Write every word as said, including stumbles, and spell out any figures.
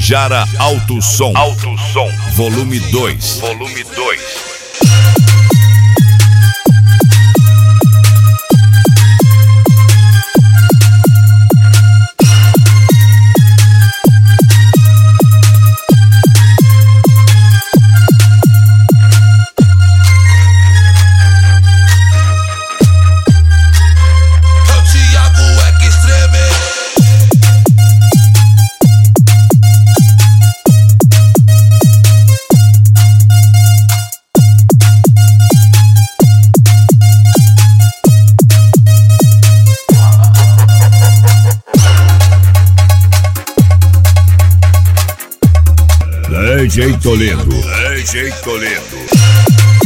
Tabajara Alto Som. Alto Som. Volume dois. Volume dois. D J Toledo. D J Toledo.